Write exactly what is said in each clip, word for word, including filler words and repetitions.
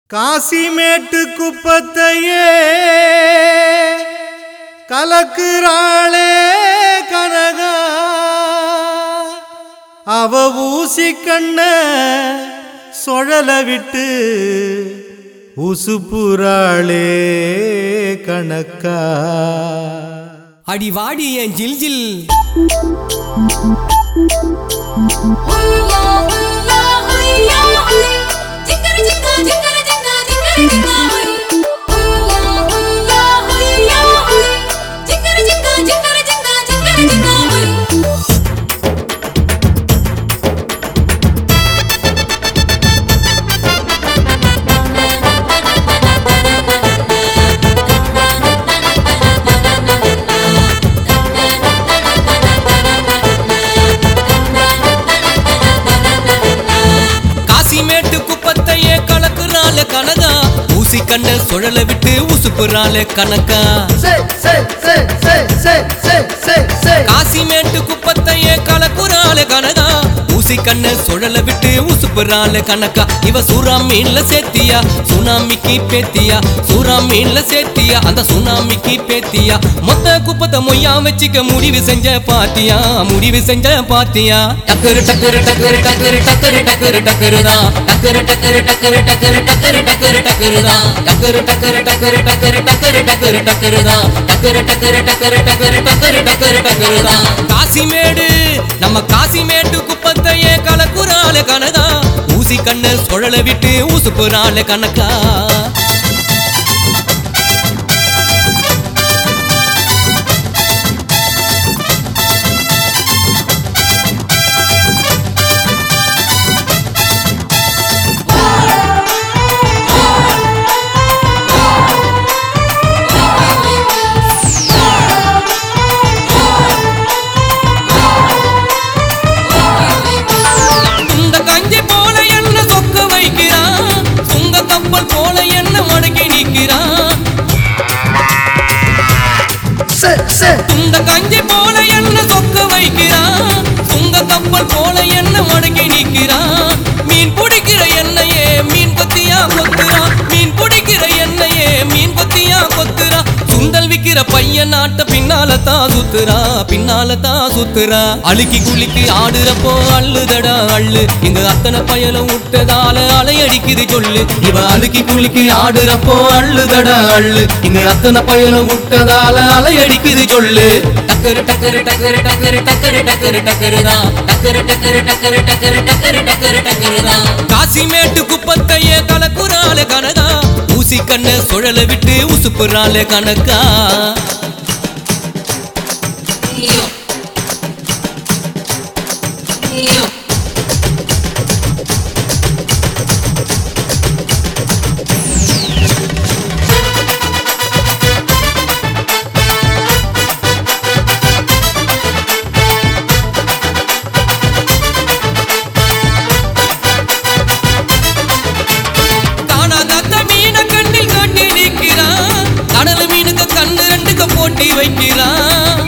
காசிமேட்டு குப்பத்தையே கலக்குறாளே கனகா, அவ ஊசி கண்ண சொழல விட்டு உசுப்புறாளே கணக்கா. அடி வாடி என் ஜில் ஜில் கனகா, ஊசி கண்ண சுழல விட்டு உசுப்புறாளே கணக்கா. காசிமேட்டு குப்பத்தையே கலக்குறாளே கனகா, ஊசி கண்ண சுழல விட்டு உசுப்புறாளே கணக்கா. இவ சூறா மீன்ல சேர்த்தியா சுனாமிக்கு பேத்தியா, சூறா மீன்ல சேர்த்தியா அந்த சுனாமிக்கு பேத்தியா. மொத்த குப்பத்தை மொய்யா வச்சுக்க முடிவு செஞ்ச பாத்தியா, முடிவு செஞ்ச பாத்தியா. டக்கரு டக்கரு டக்கரு டக்கரு டக்கரு டக்கரு டக்கருதான், டக்கரு டக்கரு டக்கரு டக்கரு டக்கரு டக்கரு டக்கருதான், டக்கரு டக்கரு டக்கரு டக்கரு டக்கரு டக்கரு டக்கருதான், டக்கரு டக்கரு டக்கரு டக்கரு டக்கரு டக்கரு டக்கருதான். காசிமேடு நம்ம காசிமேட்டு குப்பத்தையே கலக்குறாளே கனகா, ஊசி கண்ண சுழல விட்டு உசுப்புறாளே கணக்கா. துண்ட கஞ்சி போல என்ன சொக்க வைக்கிறான், சுங்க கப்பல் போல என்ன மடக்கி நிற்கிறான். மீன் பிடிக்கிற என்னையே மீன் கொத்தியா கொத்துறான், மீன் பிடிக்கிற என்னையே மீன் கொத்தியா கொத்துறான். சுண்டல் விக்கிற பையன் நாட்ட பின்னால தான் சுத்துறா, பின்னால தான் சுத்துறா. அழுக்கி குளிக்கி ஆடுறப்போ அள்ளுதடா அள்ளு, இங்க அத்தனை பயலும் விட்டதால அலையடிக்குது சொல்லு. இவ அழுக்கி குளிக்கி ஆடுறப்போ அள்ளுதடா அள்ளு, இங்க அத்தனை பயலும் விட்டதால அலையடிக்குது சொல்லு. டக்கரு டக்கரு டக்கரு டக்கரு டக்கரு டக்கரு டக்கருதான், டக்கரு டக்கரு டக்கரு டக்கரு டக்கரு டக்கரு டக்கருதான். காசிமேட்டு குப்பத்தையே கலக்குறாளே கனகா, ஊசி கண்ண சுழல விட்டு உசுப்புறாளே கணக்கா. போட்டி வைக்கிறான்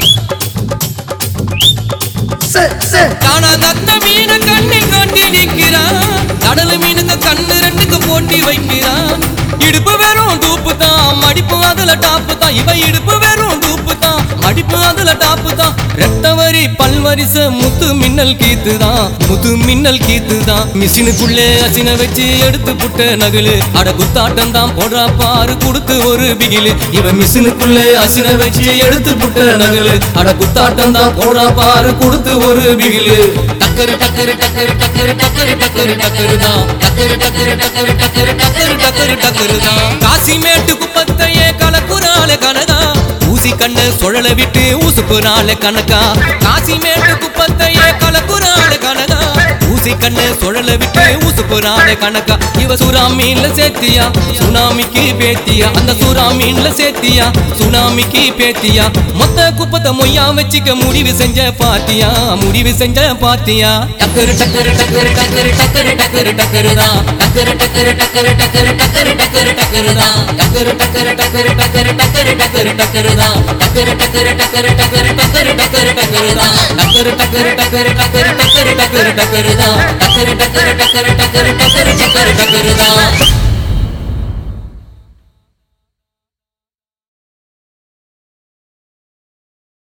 காணாத மீன கண்ணில் காட்டி நிற்கிறான், கடல் மீனுக்கு கண்ணு ரெண்டுக்கு போட்டி வைக்கிறான். இடுப்பு வெறும் டூப்பு தான், மடிப்பு அதுல டாப்பு தான். இவ இடுப்பு வெறும் டூப்பு தான், மடிப்பு அதுல டாப்பு தான். ரெட்டவரி பல்வரிச முத்து மின்னல் கீத்துதான், முத்து மின்னல் கீத்துதான். மிஷினுக்குள்ளே அசின வச்சு எடுத்து புட்ட நகுலு, அட குத்தாட்டம் தான் போடுறா பாரு கொடுத்து ஒரு பிகிலு. இவ மிஷினுக்குள்ளே அசின வச்சு எடுத்து புட்ட நகுலு, அட குத்தாட்டம் தான் போடுறா பாரு கொடுத்து ஒரு பிகிலு. டக்கரு டக்கரு டக்கரு டக்கரு டக்கரு டக்கரு டக்கருதான், டக்கரு டக்கரு டக்கரு டக்கரு டக்கரு டக்கரு டக்கருதான். காசிமேட்டு குப்பத்தையே கலக்குறாளே கனகா, ஊசி கண்ண சுழல விட்டு உசுப்புறாளே கணக்கா. காசிமேட்டு குப்பத்தையே கலக்குறாளே கனகா, ஊசி கண்ண சுழல விட்டு உசுப்புறாளே கணக்கா. இவ சூறா மீன்ல சேர்த்தியா சுனாமிக்கு பேத்தியா, அந்த சூறா மீன்ல சேர்த்தியா சுனாமிக்கு பேத்தியா. மொத்த குப்பத்தை மொய்யா வச்சுக்க முடிவு செஞ்ச பாத்தியா, முடிவு செஞ்ச பாத்தியா. டக்கரு டக்கரு டக்கரு டக்கரு டக்கரு டக்கரு டக்கருதான், டக்கரு டக்கரு டக்கரு டக்கரு டக்கரு டக்கரு டக்கருதான், டக்கரு டக்கரு டக்கரு டக்கரு டக்கரு டக்கரு டக்கருதான், டக்கரு டக்கரு டக்கரு டக்கரு டக்கரு டக்கரு டக்கருதான், டக்கரு டக்கரு டக்கரு டக்கரு டக்கரு டக்கரு டக்கருதான், டக்கரு டக்கரு டக்கரு டக்கரு டக்கரு டக்கரு டக்கருதான்.